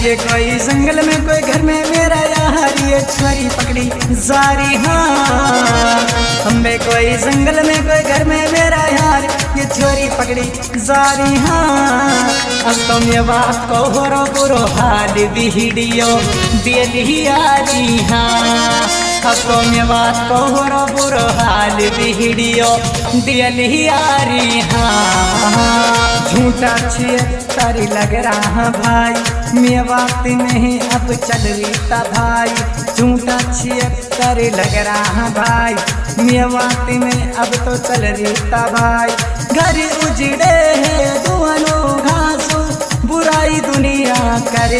ये कोई जंगल में कोई घर में मेरा यार, ये छोरी पकड़ी जारी हाँ। हमें कोई जंगल में कोई घर में मेरा यार, ये छोरी पकड़ी जारी हाँ। अब तुम ये बात को हो रो बुरो हाल वीडियो दिली यारी हाँ। अब तुम ये बात को हो रो बुरो हाल वीडियो दिली यारी हाँ। झूठा छियत्तरी लग रहा भाई, मैं बात नहीं अब चल रीता भाई। झूठा छियत्तरी लग रहा भाई, मैं बात में अब तो चल रीता भाई। घर उजड़े है दोनों घासों, बुराई दुनिया कर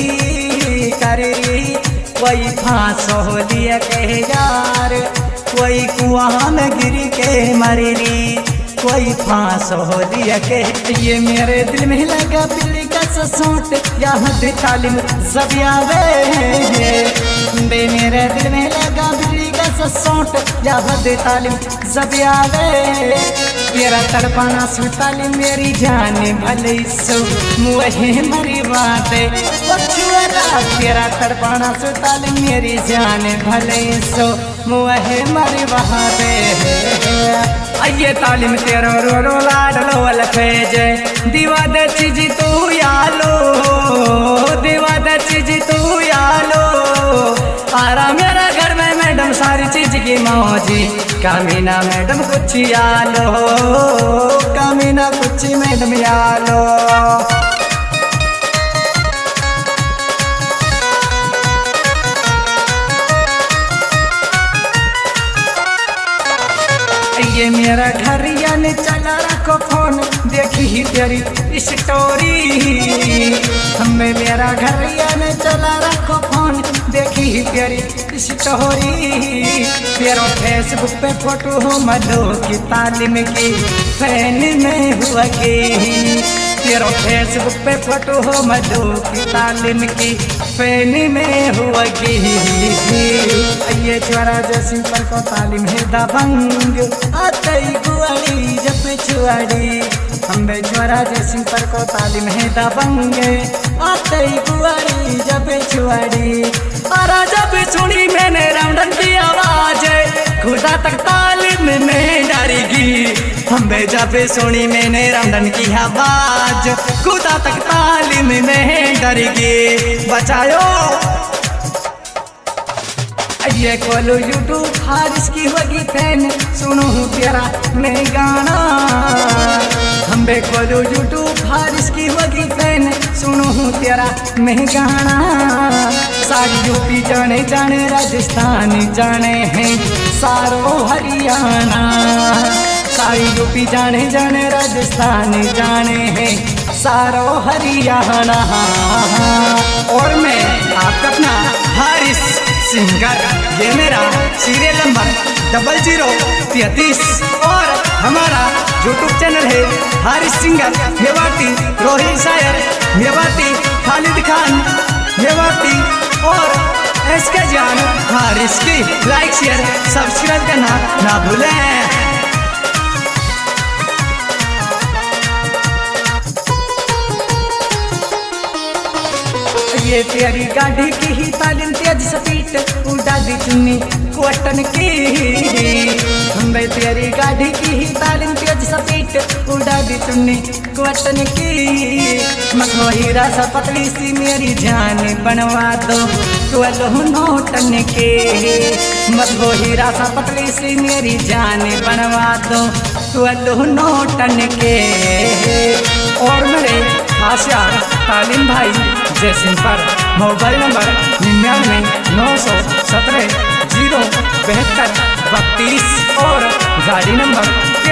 रही। कोई फांसो लिया के यार, कोई कुआं में गिर के मर रही। कोई फांस हो दिया के ये मेरे दिल में लगा बिल्ली का ससोट, यहाँ दे तालिम जबियावे बे। मेरे दिल में लगा बिल्ली का ससोट, यहाँ दे तालिम जबियावे। तेरा तड़पाना सुताली मेरी जान भले सो मुहे मरी बातें पछुआरा। तेरा तड़पाना सुताली मेरी जान भले सो मुहे मरी बातें। ये तालिम तेरो रो रो लाडलो अलफेजे, दीवा दे चीज तू यालो, दीवा दे चीज तू यालो। आरा मेरा घर में मैडम सारी चीज की मौजी, कामीना मैडम कुछ यालो, कामीना कुछ मैडम यालो। ये मेरा घर यानी चला रखो फोन, देखी ही तेरी स्टोरी। हमें मेरा घर यानी चला रखो फोन, देखी ही तेरी स्टोरी। तेरा फेसबुक पे फोटो हो मधु की तालीम की फैन में हुआ की। तेरा फेसबुक पे फोटो हो मधु की तालीम की फैन में हुआ की। ये छोरा जैसी पर को तालीम है दबंग, आतई गुआड़ी जब छुआड़ी। हम छोरा जैसी पर को तालीम है दबंग, आतई गुआड़ी जब छुआड़ी। और जब सुनी मैंने रामधन की आवाज, खुदा तक तालीम में डरेगी। हम जब सुनी मैंने रामधन की आवाज, खुदा तक तालीम में डरेगी। बचाओ ये खोलो यूट्यूब हारिस की होगी फैन, सुनो तेरा मैं गाना। हम खोलो यूट्यूब हारिस की होगी फैन, सुनो तेरा मैं गाना। सारी यूपी जाने जाने, राजस्थान जाने हैं सारो हरियाणा। सारी यूपी जाने जाने, राजस्थान जाने हैं सारो हरियाणा। और मैं आपका अपना हारिस सिंगर, ये मेरा सीरियल नंबर 0033 और हमारा यूट्यूब चैनल है हारिस सिंगर मेवाती, रोहित शायर मेवाती, खालिद खान मेवाती और एसके जान हारिस की लाइक शेयर सब्सक्राइब करना ना भूलें। ये तेरी गाड़ी की ही तालीम तेज स्पीड, उड़ा दी चुन्नी क्वाटन की। हमें तेरी गाड़ी की ही तालीम तेज स्पीड, उड़ा दी चुन्नी क्वाटन की। मखो हीरा सा पतली सी मेरी जान बनवा दो 12 नोटन के। मखो हीरा सा पतली सी मेरी जान बनवा दो 12 नोटन के। और मेरे खास यार तालीम भाई जैसिन पर मोबाइल नंबर 99-917-072 और गाड़ी नंबर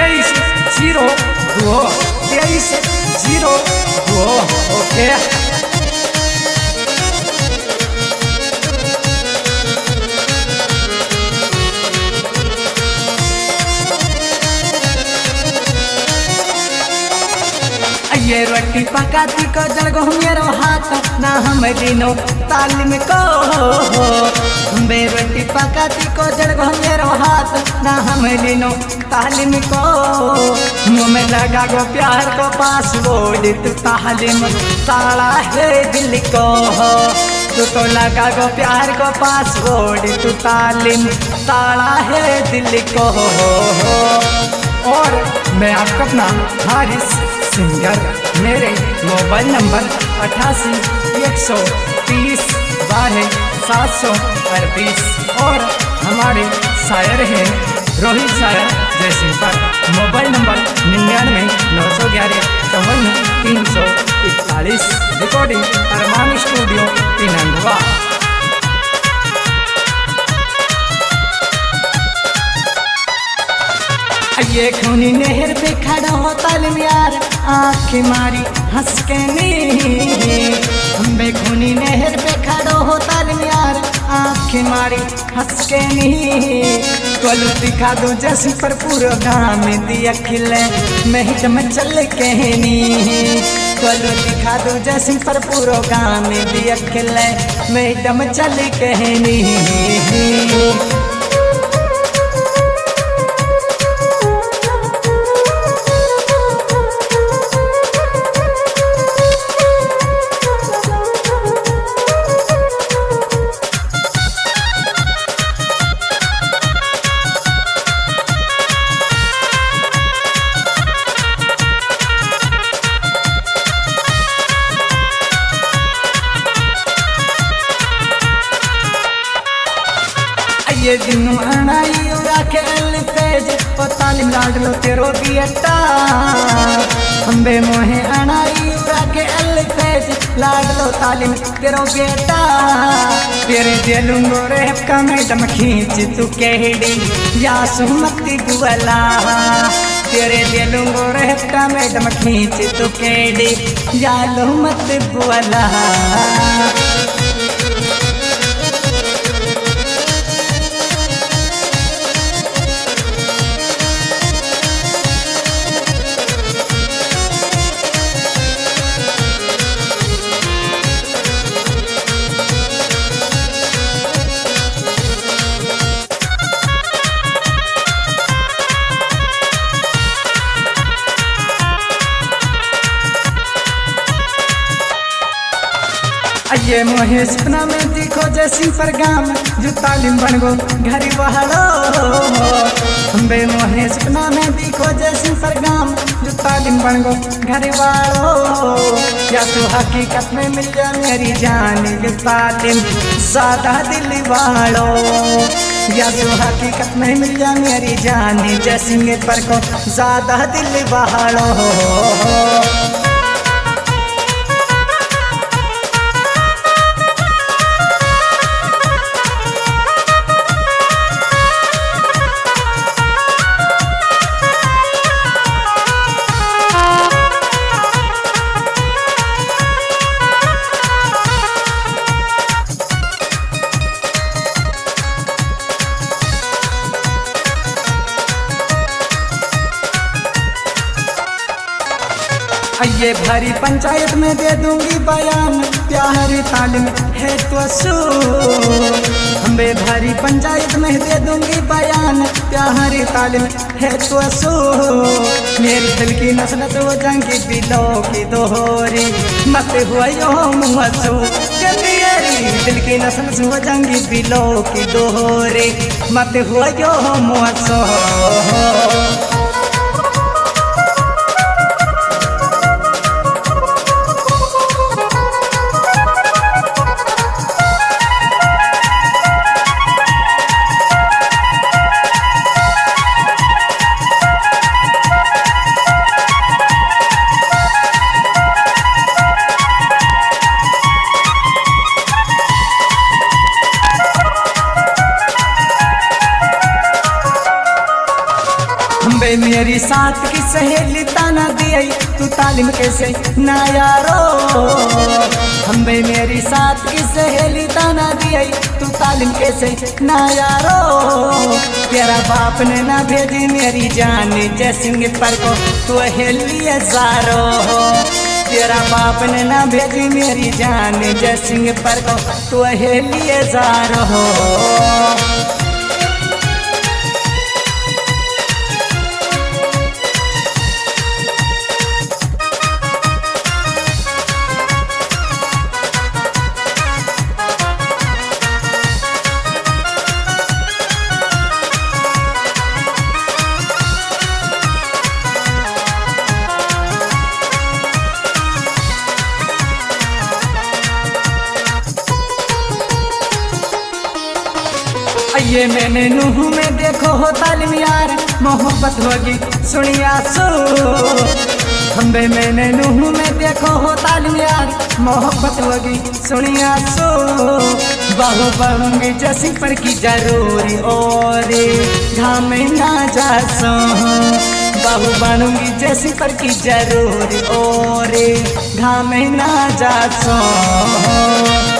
2302। ओके। ये रोटी पका पकाती को जड़गो मेरो हाथ ना हम दिनो तालीम को बेरोटी पकाती को जड़गो मेरो हाथ ना हम दिनो तालीम को मुँह में लगा गो प्यार को पासवर्ड तू तालीम ताला है दिल को तू तो लगा गो प्यार को पासवर्ड तू तालीम ताला है दिल को। और मैं आपका अपना हारिस सिंगर, मेरे मोबाइल नंबर 88-130-12-738 और हमारे शायर हैं रोहित शायर जयसिंह पर mobile number 99-911-54-341 recording Arman studio Pinangwa. ये खूनी नहर पे खड़ा हो तालिम यार आँख मारी हंस के नी हम खूनी नहर पे खड़ा हो तालिम यार आँख मारी हंस के नी कोल दिखा दो जैसी पर पूरा गाँव में दिया खिले मैं ही में चल के नी कोल दिखा दो जैसी पर पूरा गाँव में दिया खिले मैं ही में चल के नी। ये दिनों अनाई उड़ा के अल्फेज ओ तालिम लाड लो तेरो बियटा हम्बे मोहे अनाई उड़ा के अल्फेज लाड लो तालिम तेरो बेटा तेरे दिलुंगो रे का मैडम खींच तू केड़ी या सुमती गुवला तेरे दिलुंगो रे का मैडम खींच तू केड़ी या लुमत गुवला। ये मोहे सपना में दिखो जैसी पर गाम जो तालिम बन गो घर बहाड़ो हम्बे मोहे सपना में दिखो जैसी पर गाम जो तालिम बन गो घर वाड़ो या तो हकीकत में मिल जा मेरी जान ये तालिम सादा दिल वाड़ो या तो हकीकत में मिल जा मेरी जान जैसी पर को ज्यादा दिल वाड़ो। ये भरी पंचायत में दे दूंगी बयान प्यार तालिम है तो सू हम्बे भरी पंचायत में दे दूंगी बयान प्यार तालिम है तो सू मेरी दिल की नस्लत हो जाएंगी दिलों की दोहरी मत हुआ यो मुँहसू मेरी दिल की नस्लत हो जाएंगी दिलों की दोहरी मत हुआ यो मुँहसू। बे मेरी साथ की सहेली ताना दिए तू तालिम कैसे ना यारो हम बे मेरी साथ की सहेली ताना दिए तू तालिम कैसे ना यारो तेरा बाप ने ना भेजी मेरी जान जैसिंग पर को तू हेली जारो तेरा बाप ने ना भेजी मेरी जान जय सिंह पर को तो है लिए जा रहो। ये मैंने नूह में देखो हो तालिम यार मोहब्बत होगी सुनिया सो। खंबे मैंने नूह में देखो हो तालिम यार मोहब्बत होगी सुनिया सो। बाहु बनूंगी जैसी पर की जरूरी और घाम ना जा सो। बाहु बनूंगी जैसी पर की जरूरी और घाम ना जा सो।